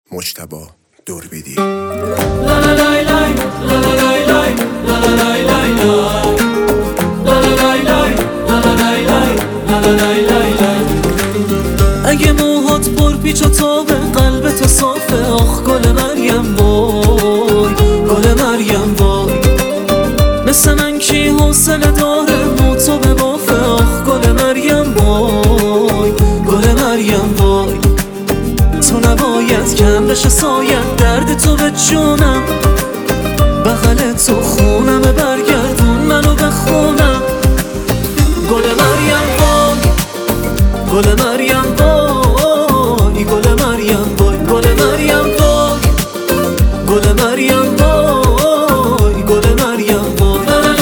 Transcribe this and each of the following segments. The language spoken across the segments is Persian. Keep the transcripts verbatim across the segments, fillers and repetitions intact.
مجتبی دوربیدی. اگه موهات پر پیچ و تابه قلب تو صافه، آخ گل مریم وای، گل مریم وای. مثل من کی حوصله داره مو تو به بافه، آخ گل مریم وای، گل مریم وای. تو نباید کم بشه سایت درد تو به جونم، بغل تو خونم برگردون منو بخونم. گل مریم وای، گل مریم وای، گل مریم وای، گل مریم وای، گل مریم وای، گل مریم وای.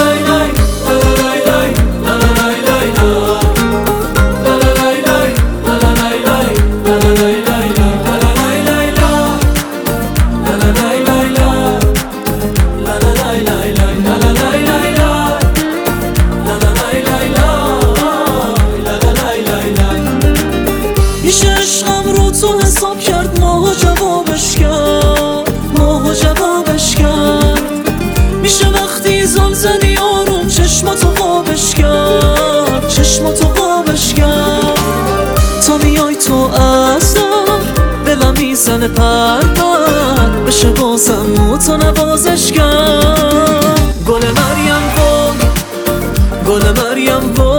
میشه عشقم رو تو حساب کرد، ماهو جوابش کرد، ماهو جوابش کرد. میشه وقتی زل زدی آروم چشماتو خوابش کرد، چشماتو خوابش کرد. تا میای تو اصلا دلم میزنه پر پر، بشه بازم مو تو نوازش کرد. گل مریم وای، گل مریم وای.